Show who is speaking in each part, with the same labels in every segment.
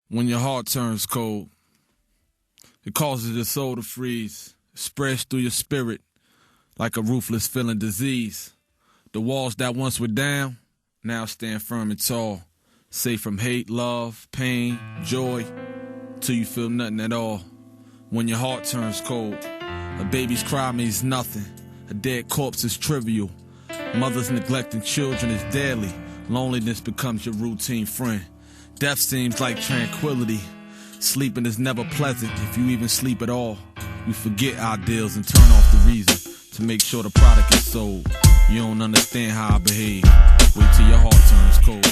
Speaker 1: When your heart turns cold, it causes your soul to freeze. It spreads through your spirit like a ruthless feeling disease. The walls that once were down now stand firm and tall, safe from hate, love, pain, joy, till you feel nothing at all. When your heart turns cold, a baby's cry means nothing. A dead corpse is trivial. Mothers neglecting children is deadly. Loneliness becomes your routine friend. Death seems like tranquility. Sleeping is never pleasant if you even sleep at all. You forget ideals and turn off the reason to make sure the product is sold. You don't understand how I behave. Wait till your heart turns cold.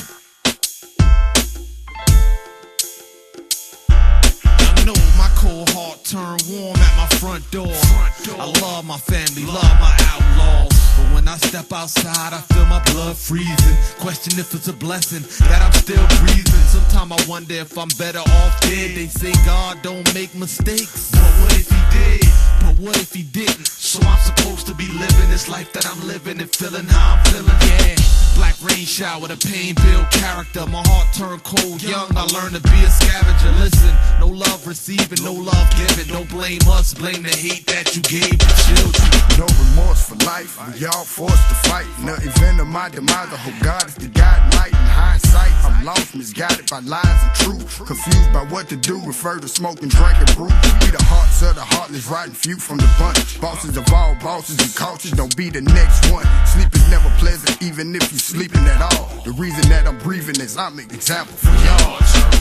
Speaker 1: I know my cold heart turned warm at my front door. I love my family, love my outlaws. But when I step outside, I feel my blood freezing. Question if it's a blessing that I'm still breathing. Sometimes I wonder if I'm better off dead. They say God don't make mistakes, but what if he did? But what if he didn't? So I'm supposed to be living this life that I'm living and feeling how I'm feeling, yeah. Black rain shower, the pain build character. My heart turned cold young, I learned to be a scavenger. Listen, no love receiving, no love giving. Don't blame us, blame the hate that you gave the children.
Speaker 2: No remorse for life, we all forced to fight. Nothing venom my demise, I hope God is the God light. In hindsight, I'm lost, misguided by lies and truth. Confused by what to do, refer to smoke and drink and brew. Be the hearts of the heartless, riding few from the bunch. Bosses of all bosses and cultures, don't be the next one. Sleep is never pleasant, even if you're sleeping at all. The reason that I'm breathing is I'm an example for y'all.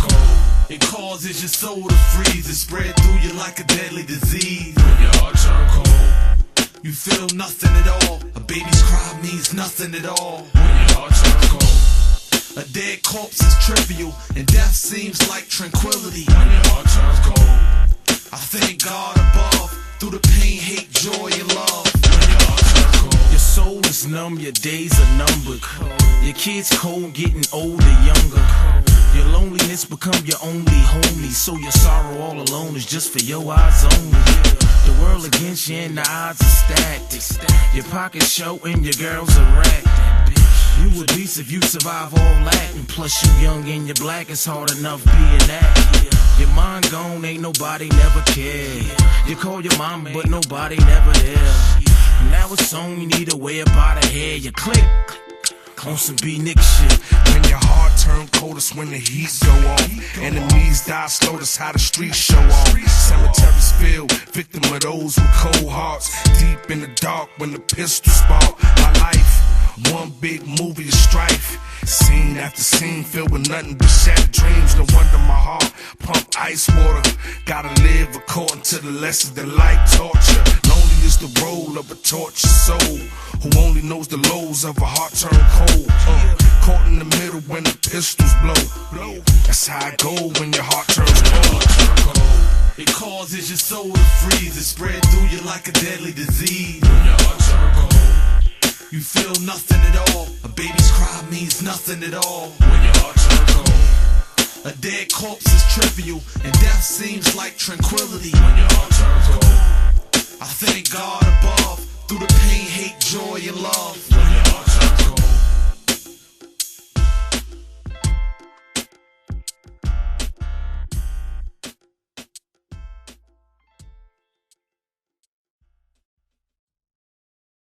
Speaker 1: It causes your soul to freeze. It spread through you like a deadly disease. When your heart turn cold, you feel nothing at all. A baby's cry means nothing at all. When your heart turn cold, a dead corpse is trivial, and death seems like tranquility. When your heart turns cold, I thank God above through the pain, hate, joy, and love. When your heart turns cold,
Speaker 3: your soul is numb, your days are numbered. Your kids cold, getting older, younger. Your loneliness become your only homie. So your sorrow all alone is just for your eyes only. The world against you and the odds are stacked. Your pockets show and your girl's a rat. You a beast if you survive all that. And plus you young and you're black, it's hard enough being that. Your mind gone, ain't nobody never cared. You call your mama, but nobody never there. Now it's on, you need a way up out of here. You click on some B-Nick shit.
Speaker 4: When your heart turn cold, it's when the heat go off. Enemies die slow, that's how the streets show off. Cemeteries filled, victim of those with cold hearts. Deep in the dark when the pistols spark. My life, one big movie of strife. Scene after scene filled with nothing but shattered dreams. No wonder my heart pump ice water. Gotta live according to the lessons that life torture. Lonely is the role of a tortured soul who only knows the lows of a heart turned cold. Caught in the middle when the pistols blow. That's how it go when your heart turns cold.
Speaker 1: It causes your soul to freeze. It spread through you like a deadly disease. When your heart turns cold, you feel nothing at all. A baby's cry means nothing at all. When your heart turns cold, a dead corpse is trivial, and death seems like tranquility. When your heart turns cold, I thank God above through the pain, hate, joy, and love. When your